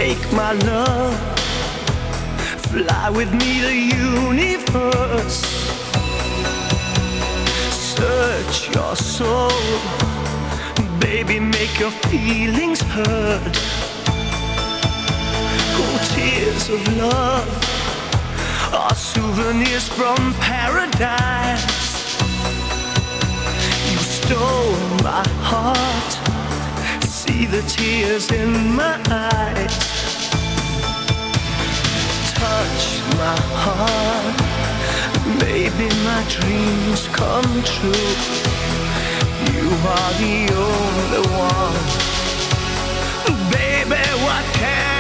Take my love, fly with me the universe. Search your soul, baby, make your feelings heard. Oh, tears of love are souvenirs from paradise. You stole my heart, see the tears in my eyes. Touch my heart, maybe my dreams come true. You are the only one, baby, what can